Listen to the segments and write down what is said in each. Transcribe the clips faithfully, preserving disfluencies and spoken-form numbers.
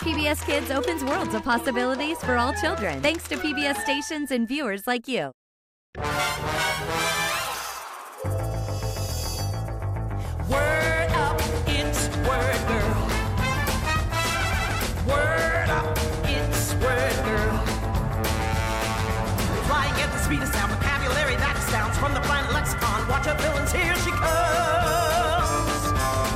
P B S Kids opens worlds of possibilities for all children, thanks to P B S stations and viewers like you. Word up, it's Word Girl. Word up, it's Word Girl. Flying at the speed of sound, vocabulary that astounds from the planet lexicon. Watch her villains, here she comes.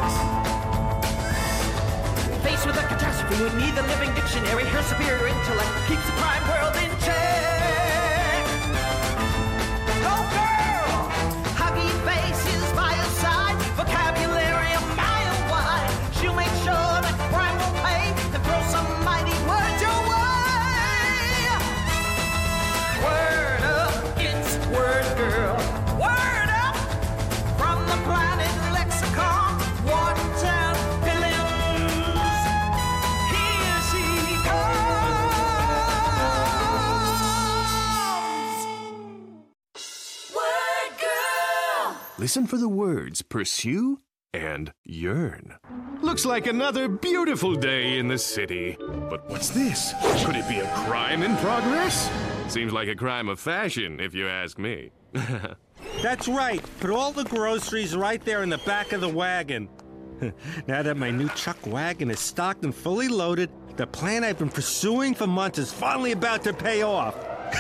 Faced with a catastrophe, we need the living dictionary. Her superior intellect keeps the crime world in check. Go girl! Huggy faces by her side, vocabulary a mile wide. She'll make sure that crime will pay and throw some mighty words your way. Word up, it's Word Girl. Word up from the planet lexicon. Watertown villains. Here she comes. Word Girl. Listen for the words pursue and yearn. Looks like another beautiful day in the city. But what's this? Could it be a crime in progress? Seems like a crime of fashion, if you ask me. That's right. Put all the groceries right there in the back of the wagon. Now that my new Chuck wagon is stocked and fully loaded, the plan I've been pursuing for months is finally about to pay off.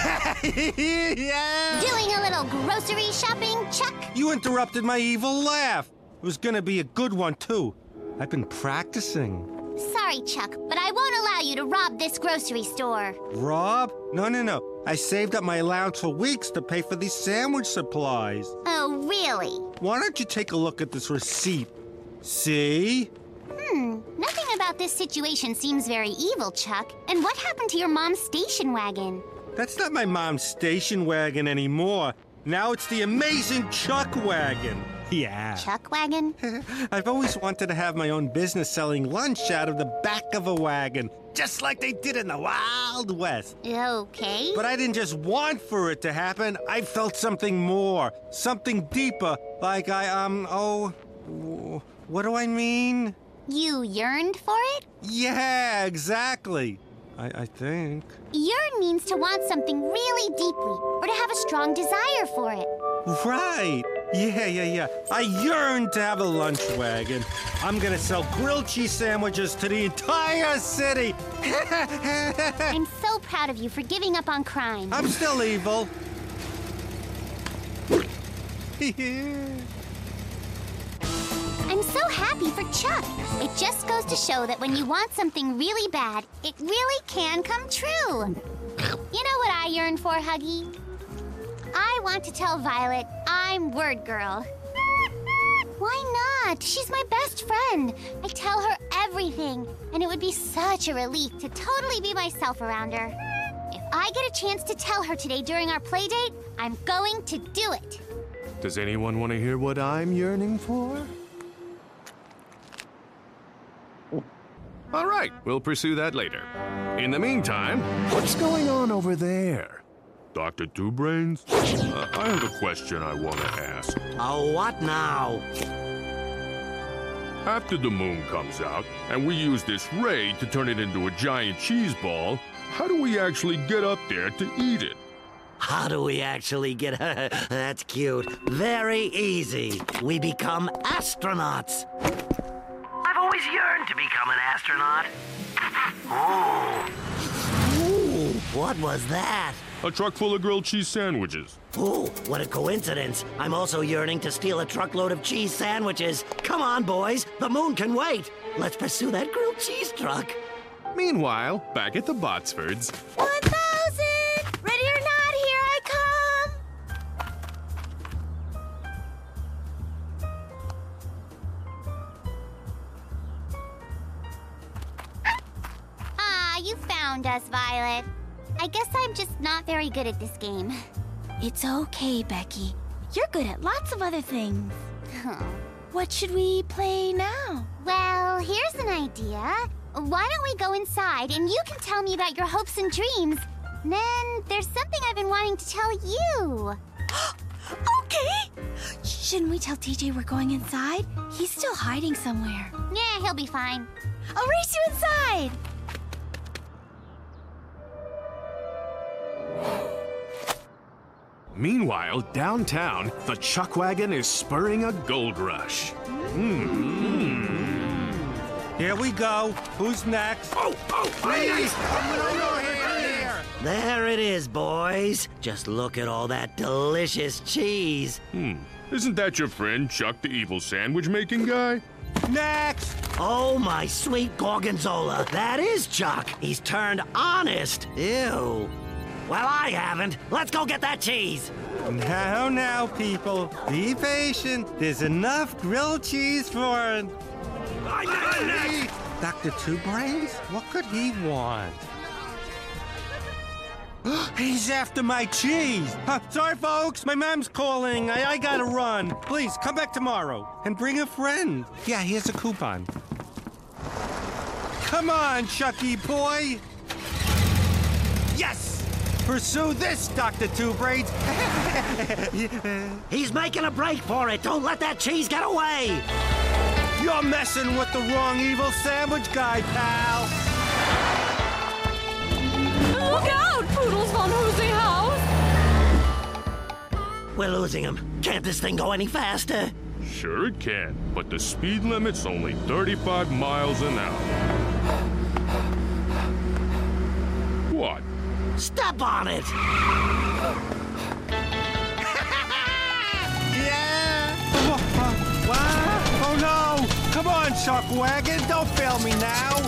Yeah! Doing a little grocery shopping, Chuck? You interrupted my evil laugh. It was gonna be a good one, too. I've been practicing. Sorry, Chuck, but I won't allow you to rob this grocery store. Rob? No, no, no. I saved up my allowance for weeks to pay for these sandwich supplies. Oh, really? Why don't you take a look at this receipt? See? Hmm, nothing about this situation seems very evil, Chuck. And what happened to your mom's station wagon? That's not my mom's station wagon anymore. Now it's the amazing Chuck wagon. Yeah. Chuck wagon? I've always wanted to have my own business selling lunch out of the back of a wagon, just like they did in the Wild West. Okay. But I didn't just want for it to happen. I felt something more, something deeper, like I, um, oh, what do I mean? You yearned for it? Yeah, exactly. I, I think. Yearn means to want something really deeply, or to have a strong desire for it. Right. Yeah, yeah, yeah. I yearn to have a lunch wagon. I'm gonna sell grilled cheese sandwiches to the entire city. I'm so proud of you for giving up on crime. I'm still evil. I'm so happy for Chuck. It just goes to show that when you want something really bad, it really can come true. You know what I yearn for, Huggy? I want to tell Violet I'm Word Girl. Why not? She's my best friend. I tell her everything, and it would be such a relief to totally be myself around her. If I get a chance to tell her today during our play date, I'm going to do it. Does anyone want to hear what I'm yearning for? All right, we'll pursue that later. In the meantime, what's going on over there? Doctor Two Brains? Uh, I have a question I want to ask. Oh, what now? After the moon comes out, and we use this ray to turn it into a giant cheese ball, how do we actually get up there to eat it? How do we actually get... That's cute. Very easy. We become astronauts. I've always yearned to become an astronaut. Ooh. Ooh, what was that? A truck full of grilled cheese sandwiches. Ooh, what a coincidence. I'm also yearning to steal a truckload of cheese sandwiches. Come on, boys. The moon can wait. Let's pursue that grilled cheese truck. Meanwhile, back at the Botsfords... one thousand! Ready or not, here I come! Ah, you found us, Violet. I guess I'm just not very good at this game. It's okay, Becky. You're good at lots of other things. What should we play now? Well, here's an idea. Why don't we go inside and you can tell me about your hopes and dreams? Then there's something I've been wanting to tell you. Okay! Shouldn't we tell T J we're going inside? He's still hiding somewhere. Yeah, he'll be fine. I'll race you inside! Meanwhile, downtown, the Chuck Wagon is spurring a gold rush. Mm. Here we go. Who's next? Oh, oh, please! There it is, boys. Just look at all that delicious cheese. Hmm. Isn't that your friend, Chuck, the evil sandwich-making guy? Next! Oh, my sweet Gorgonzola. That is Chuck. He's turned honest. Ew. Well, I haven't. Let's go get that cheese. Now, now, people. Be patient. There's enough grilled cheese for... Doctor Two Brains? What could he want? He's after my cheese. Uh, sorry, folks. My mom's calling. I, I gotta run. Please, come back tomorrow. And bring a friend. Yeah, here's a coupon. Come on, Chucky boy. Yes! Pursue this, Doctor Two Brains. He's making a break for it. Don't let that cheese get away. You're messing with the wrong evil sandwich guy, pal. Look out! Poodles von Hoosie House! We're losing him. Can't this thing go any faster? Sure it can, but the speed limit's only thirty-five miles an hour. What? Step on it! Yeah! What? Oh no! Come on, Chuck Wagon! Don't fail me now!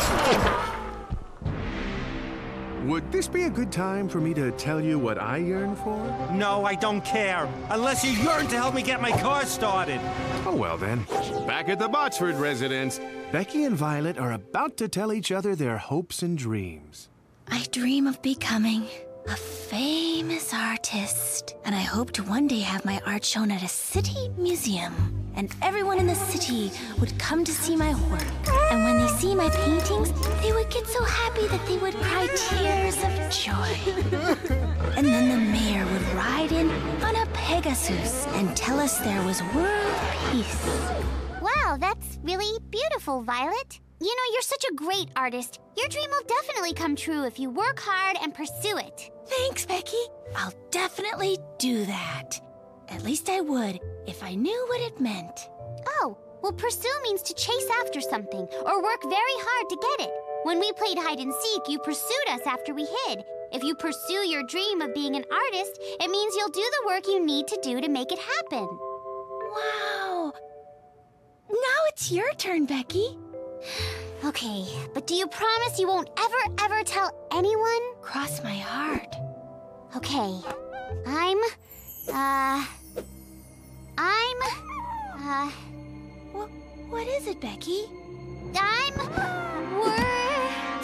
Would this be a good time for me to tell you what I yearn for? No, I don't care. Unless you yearn to help me get my car started. Oh, well then. Back at the Botsford residence, Becky and Violet are about to tell each other their hopes and dreams. I dream of becoming a famous artist, and I hope to one day have my art shown at a city museum. And everyone in the city would come to see my work. And when they see my paintings, they would get so happy that they would cry tears of joy. And then the mayor would ride in on a Pegasus and tell us there was world peace. Wow, that's really beautiful, Violet. You know, you're such a great artist. Your dream will definitely come true if you work hard and pursue it. Thanks, Becky. I'll definitely do that. At least I would, if I knew what it meant. Oh, well, pursue means to chase after something or work very hard to get it. When we played hide and seek, you pursued us after we hid. If you pursue your dream of being an artist, it means you'll do the work you need to do to make it happen. Wow. Now it's your turn, Becky. Okay, but do you promise you won't ever, ever tell anyone? Cross my heart. Okay. I'm, uh... I'm, uh... What, what is it, Becky? I'm... We're...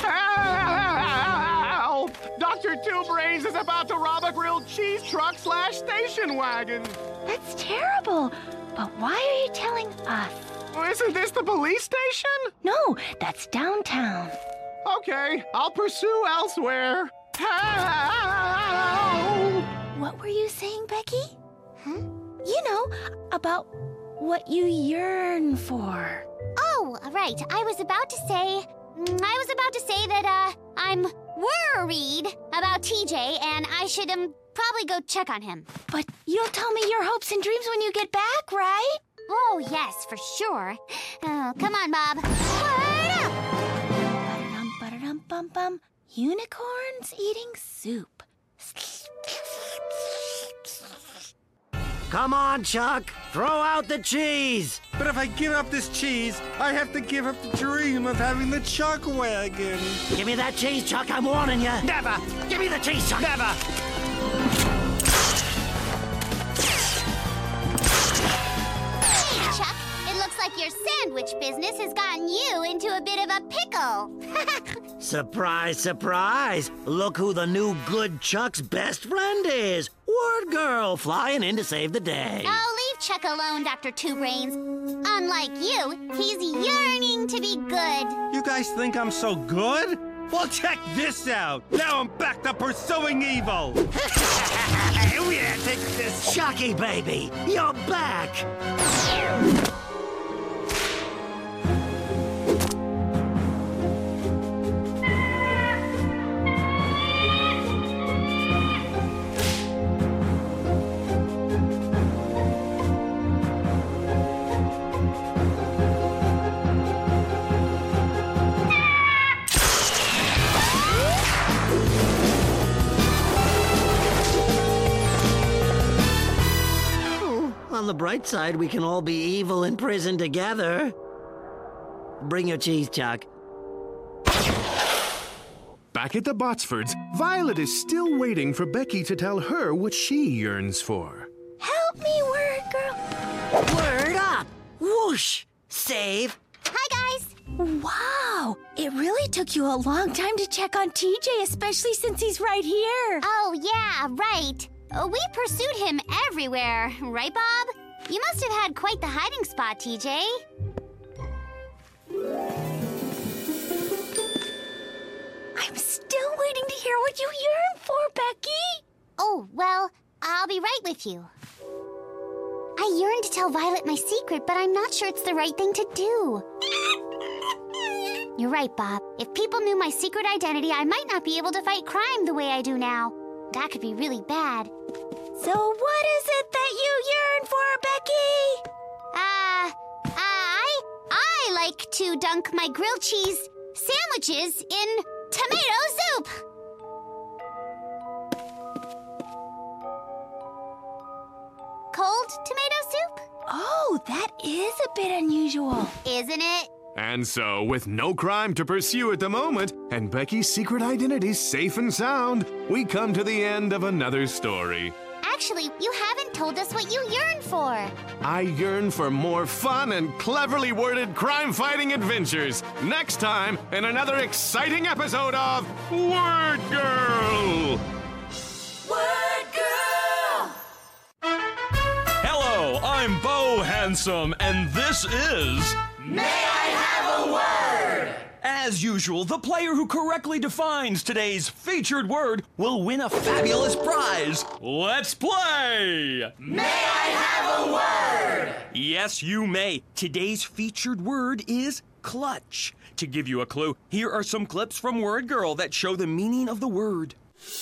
Help! Doctor Two Brains is about to rob a grilled cheese truck slash station wagon. That's terrible. But why are you telling us? Well, isn't this the police station? No, that's downtown. Okay, I'll pursue elsewhere. Help! What were you saying, Becky? Huh? You know, about what you yearn for. Oh, right. I was about to say... I was about to say that, uh, I'm worried about T J, and I should, um, probably go check on him. But you'll tell me your hopes and dreams when you get back, right? Oh, yes, for sure. Oh, come on, Bob. Word up! Ba-da-dum, ba-da-dum, bum, bum. Unicorns eating soup. Come on, Chuck. Throw out the cheese. But if I give up this cheese, I have to give up the dream of having the Chuck Wagon. Give me that cheese, Chuck. I'm warning you. Never! Give me the cheese, Chuck. Never! Hey, Chuck. It looks like your sandwich business has gotten you into a bit of a pickle. Surprise, surprise. Look who the new good Chuck's best friend is. Word Girl, flying in to save the day. Oh, leave Chuck alone, Doctor Two Brains. Unlike you, he's yearning to be good. You guys think I'm so good? Well, check this out. Now I'm back to pursuing evil. Yeah, take this. Chucky, baby, you're back. bright side, we can all be evil in prison together. Bring your cheese, Chuck. Back at the Botsfords, Violet is still waiting for Becky to tell her what she yearns for. Help me, Word Girl. Word up! Whoosh! Save! Hi, guys. Wow, it really took you a long time to check on T J, especially since he's right here. Oh, yeah, right. Uh, we pursued him everywhere, right, Bob? You must have had quite the hiding spot, T J. I'm still waiting to hear what you yearn for, Becky. Oh, well, I'll be right with you. I yearn to tell Violet my secret, but I'm not sure it's the right thing to do. You're right, Bob. If people knew my secret identity, I might not be able to fight crime the way I do now. That could be really bad. So what is it that you yearn for, Becky? Uh, uh, I, I like to dunk my grilled cheese sandwiches in tomato soup. Cold tomato soup? Oh, that is a bit unusual. Isn't it? And so, with no crime to pursue at the moment, and Becky's secret identity safe and sound, we come to the end of another story. Actually, you haven't told us what you yearn for. I yearn for more fun and cleverly worded crime-fighting adventures. Next time, in another exciting episode of Word Girl! Word Girl! Hello, I'm Bo Handsome, and this is... May I have a word? As usual, the player who correctly defines today's featured word will win a fabulous prize. Let's play! May I have a word? Yes, you may. Today's featured word is clutch. To give you a clue, here are some clips from Word Girl that show the meaning of the word.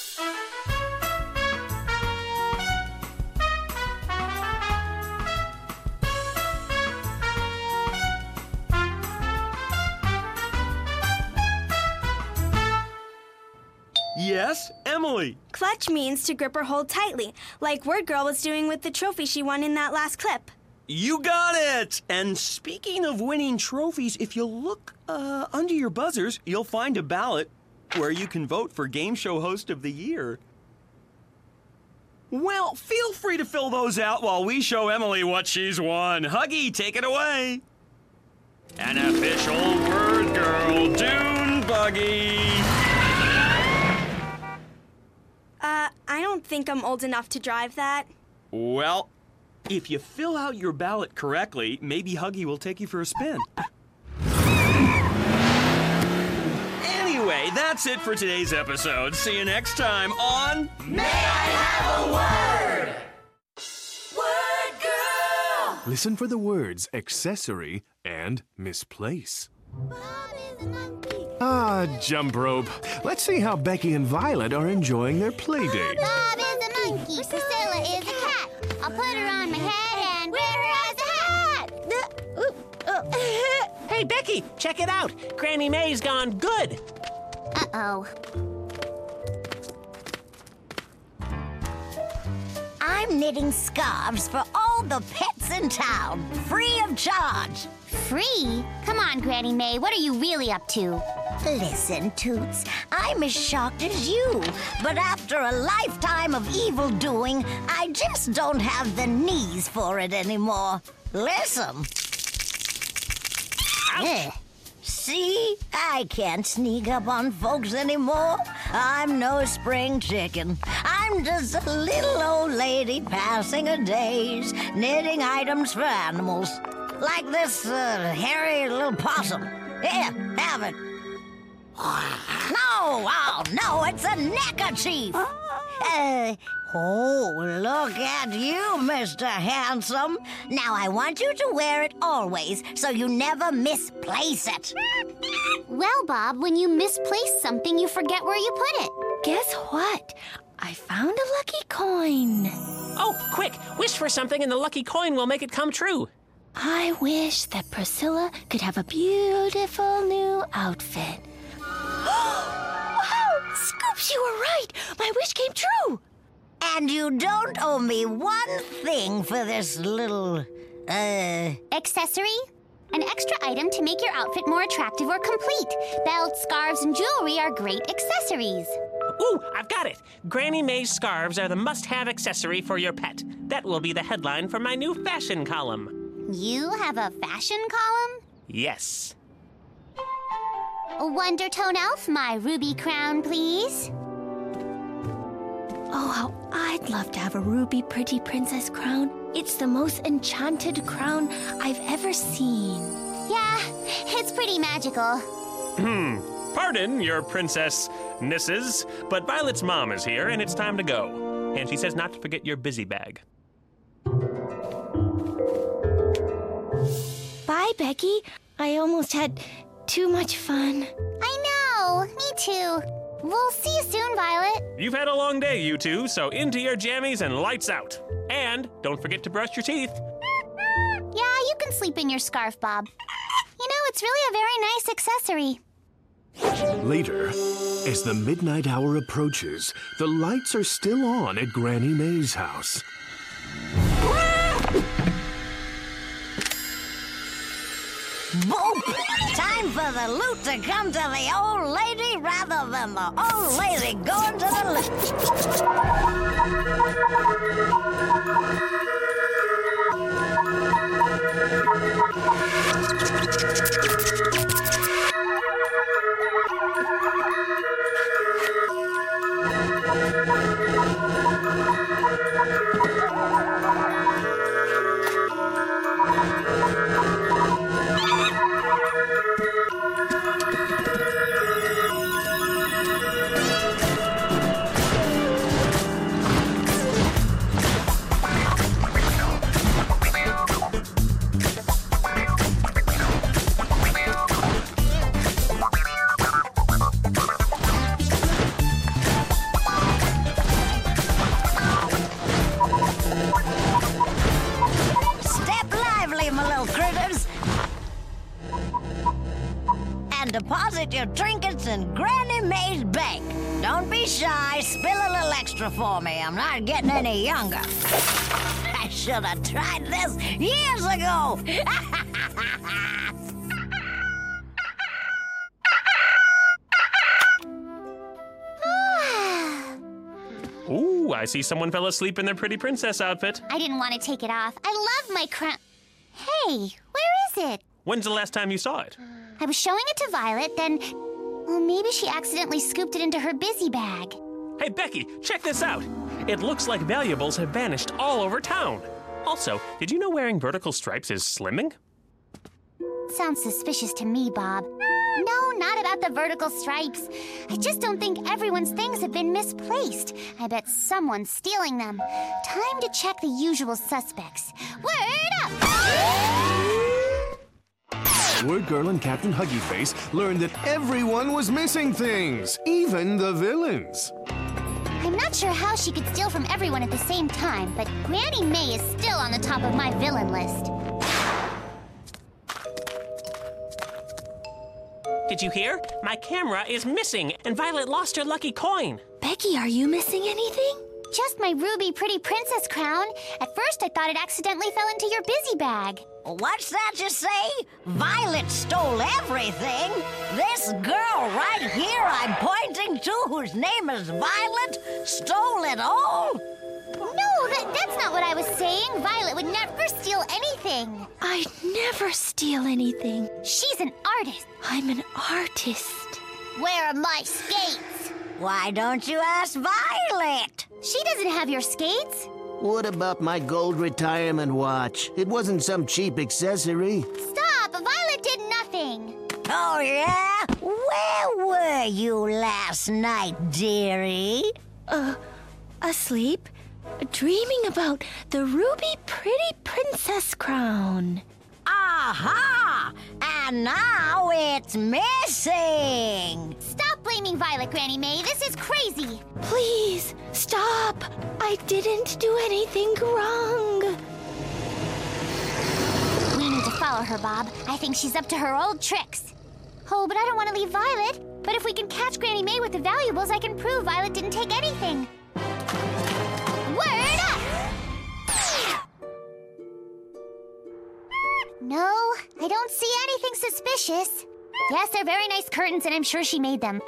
Yes, Emily. Clutch means to grip or hold tightly, like Word Girl was doing with the trophy she won in that last clip. You got it! And speaking of winning trophies, if you look uh, under your buzzers, you'll find a ballot where you can vote for Game Show Host of the Year. Well, feel free to fill those out while we show Emily what she's won. Huggy, take it away. An official Word Girl Dune Buggy. Uh, I don't think I'm old enough to drive that. Well, if you fill out your ballot correctly, maybe Huggy will take you for a spin. Anyway, that's it for today's episode. See you next time on... May I have a word? Word Girl! Listen for the words accessory and misplace. Bob is a monkey. Ah, jump rope. Let's see how Becky and Violet are enjoying their play date. Bob is a monkey. Priscilla is a cat. I'll put her on my head and wear her as a hat. Hey, Becky, check it out. Granny May's gone good. Uh-oh. I'm knitting scarves for all the pets in town, free of charge. Free? Come on, Granny May. What are you really up to? Listen, Toots, I'm as shocked as you, but after a lifetime of evil doing, I just don't have the knees for it anymore. Listen. Eh. See? I can't sneak up on folks anymore. I'm no spring chicken. I'm just a little old lady passing her days, knitting items for animals. Like this uh, hairy little possum. Here, have it. No, oh, no, it's a neckerchief. Uh, oh, look at you, Mister Handsome. Now I want you to wear it always, so you never misplace it. Well, Bob, when you misplace something, you forget where you put it. Guess what? I found a lucky coin. Oh, quick, wish for something and the lucky coin will make it come true. I wish that Priscilla could have a beautiful new outfit. Wow! Scoops, you were right! My wish came true! And you don't owe me one thing for this little, uh... accessory? An extra item to make your outfit more attractive or complete. Belts, scarves, and jewelry are great accessories. Ooh, I've got it. Granny May's scarves are the must-have accessory for your pet. That will be the headline for my new fashion column. You have a fashion column? Yes. Wondertone Elf, my ruby crown, please. Oh, how I'd love to have a ruby pretty princess crown. It's the most enchanted crown I've ever seen. Yeah, it's pretty magical. Hmm. Pardon, your princess-nesses, but Violet's mom is here, and it's time to go. And she says not to forget your busy bag. Bye, Becky. I almost had too much fun. I know. Me too. We'll see you soon, Violet. You've had a long day, you two, so into your jammies and lights out. And don't forget to brush your teeth. Yeah, you can sleep in your scarf, Bob. You know, it's really a very nice accessory. Later, as the midnight hour approaches, the lights are still on at Granny May's house. Boop! Time for the loot to come to the old lady rather than the old lady going to the deposit your trinkets in Granny May's bank. Don't be shy. Spill a little extra for me. I'm not getting any younger. I should have tried this years ago. Ooh, I see someone fell asleep in their pretty princess outfit. I didn't want to take it off. I love my crown. Hey, where is it? When's the last time you saw it? I was showing it to Violet, then... Well, maybe she accidentally scooped it into her busy bag. Hey, Becky, check this out. It looks like valuables have vanished all over town. Also, did you know wearing vertical stripes is slimming? Sounds suspicious to me, Bob. No, not about the vertical stripes. I just don't think everyone's things have been misplaced. I bet someone's stealing them. Time to check the usual suspects. Word up! Word Girl and Captain Huggy Face learned that everyone was missing things, even the villains. I'm not sure how she could steal from everyone at the same time, but Granny May is still on the top of my villain list. Did you hear? My camera is missing, and Violet lost her lucky coin. Becky, are you missing anything? Just my ruby pretty princess crown. At first, I thought it accidentally fell into your busy bag. What's that you say? Violet stole everything? This girl right here I'm pointing to, whose name is Violet, stole it all? No, that, that's not what I was saying. Violet would never steal anything. I'd never steal anything. She's an artist. I'm an artist. Where are my skates? Why don't you ask Violet? She doesn't have your skates. What about my gold retirement watch? It wasn't some cheap accessory. Stop! Violet did nothing. Oh, yeah? Where were you last night, dearie? Uh, asleep. Dreaming about the ruby pretty princess crown. Aha! And now it's missing! Stop blaming Violet, Granny May. This is crazy. Please, stop. I didn't do anything wrong. We need to follow her, Bob. I think she's up to her old tricks. Oh, but I don't want to leave Violet. But if we can catch Granny May with the valuables, I can prove Violet didn't take anything. I don't see anything suspicious. Yes, they're very nice curtains, and I'm sure she made them.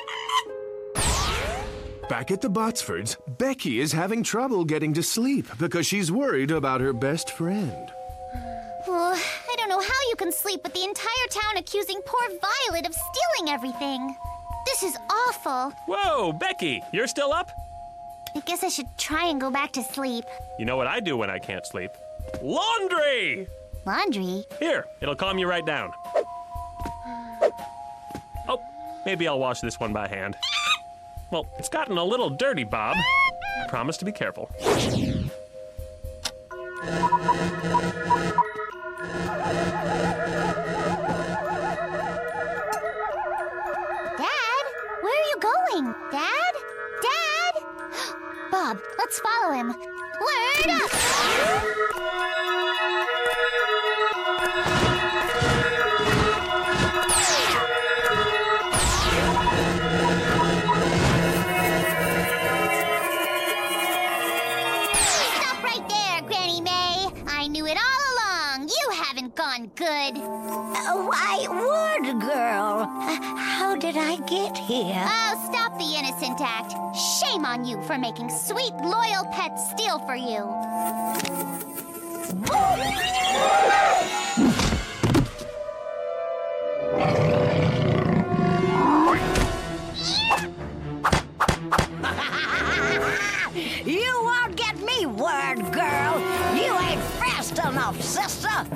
Back at the Botsfords, Becky is having trouble getting to sleep because she's worried about her best friend. Oh, I don't know how you can sleep with the entire town accusing poor Violet of stealing everything. This is awful. Whoa, Becky, you're still up? I guess I should try and go back to sleep. You know what I do when I can't sleep? Laundry! Laundry? Here, it'll calm you right down. Oh, maybe I'll wash this one by hand. Well, it's gotten a little dirty, Bob. I promise to be careful. Dad? Where are you going? Dad? Dad? Bob, let's follow him. Word up! Stop right there, Granny May. I knew it all along. You haven't gone good. Uh, why, Word Girl, uh, how did I get here? Oh, stop the innocent act. Shame on you for making sweet, loyal pets steal for you. You won't get me, Word Girl. You ain't fast enough, sister.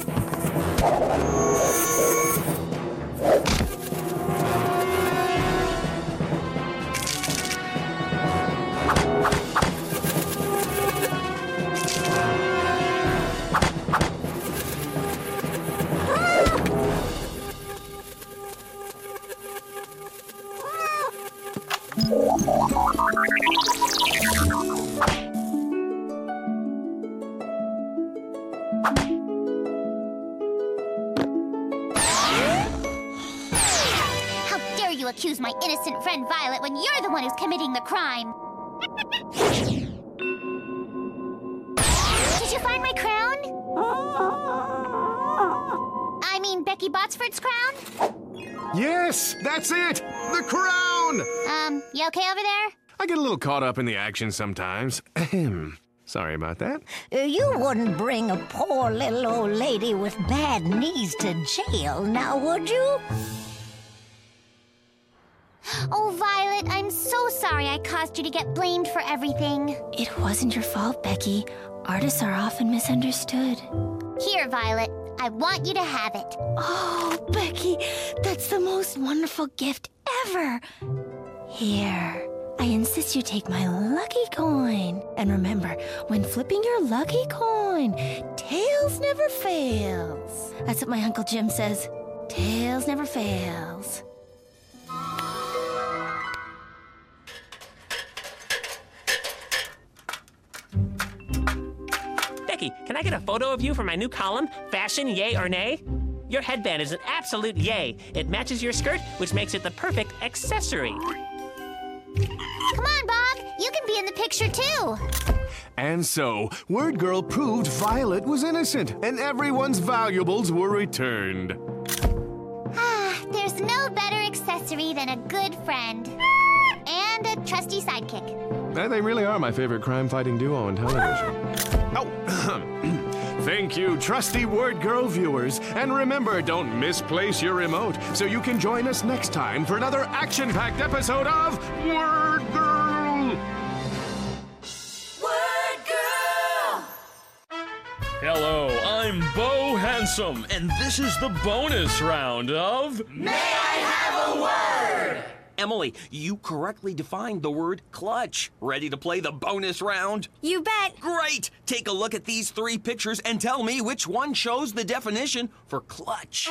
How dare you accuse my innocent friend Violet when you're the one who's committing the crime? Did you find my crown? I mean, Becky Botsford's crown? Yes, that's it! The crown! Um, you okay over there? I get a little caught up in the action sometimes. Ahem. Sorry about that. Uh, You wouldn't bring a poor little old lady with bad knees to jail, now would you? Oh, Violet, I'm so sorry I caused you to get blamed for everything. It wasn't your fault, Becky. Artists are often misunderstood. Here, Violet, I want you to have it. Oh, Becky, that's the most wonderful gift ever. Here, I insist you take my lucky coin. And remember, when flipping your lucky coin, tails never fails. That's what my Uncle Jim says. Tails never fails. Becky, can I get a photo of you for my new column, Fashion Yay or Nay? Your headband is an absolute yay. It matches your skirt, which makes it the perfect accessory. Come on, Bob. You can be in the picture, too. And so, Word Girl proved Violet was innocent, and everyone's valuables were returned. Ah, there's no better accessory than a good friend. And a trusty sidekick. Uh, They really are my favorite crime-fighting duo on television. Oh, thank you, trusty Word Girl viewers. And remember, don't misplace your remote so you can join us next time for another action-packed episode of Word Girl! Word Girl! Hello, I'm Bo Handsome, and this is the bonus round of... May I have a word? Emily, you correctly defined the word clutch. Ready to play the bonus round? You bet. Great! Take a look at these three pictures and tell me which one shows the definition for clutch.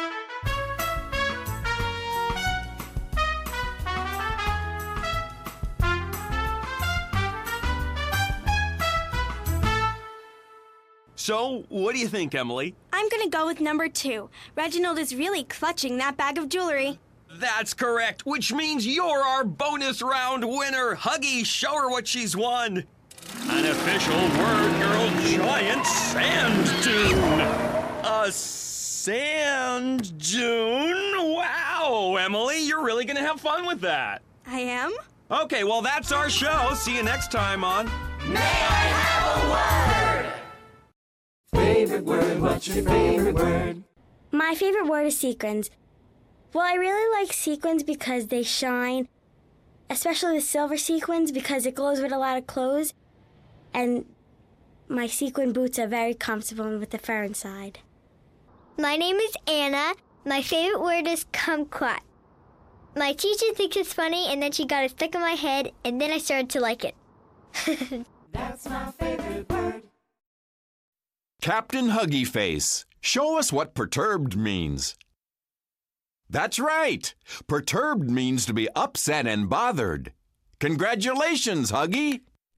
So, what do you think, Emily? I'm gonna go with number two. Reginald is really clutching that bag of jewelry. That's correct, which means you're our bonus round winner. Huggy, show her what she's won. An official Word Girl giant sand dune. A sand, June. Wow, Emily, you're really gonna have fun with that. I am? Okay, well, that's our show. See you next time on May I Have a Word? Favorite word, what's your favorite word? My favorite word is sequins. Well, I really like sequins because they shine, especially the silver sequins because it goes with a lot of clothes. And my sequin boots are very comfortable with the fur inside. My name is Anna. My favorite word is kumquat. My teacher thinks it's funny, and then she got it stuck in my head, and then I started to like it. That's my favorite word. Captain Huggy Face, show us what perturbed means. That's right. Perturbed means to be upset and bothered. Congratulations, Huggy.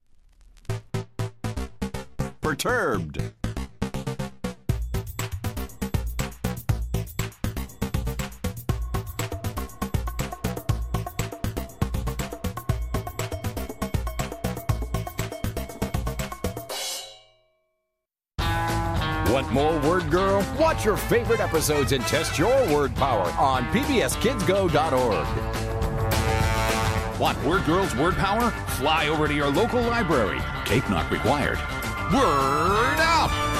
Perturbed. Want more Word Girl? Watch your favorite episodes and test your word power on P B S Kids Go dot org. Want Word Girl's word power? Fly over to your local library. Tape not required. Word up!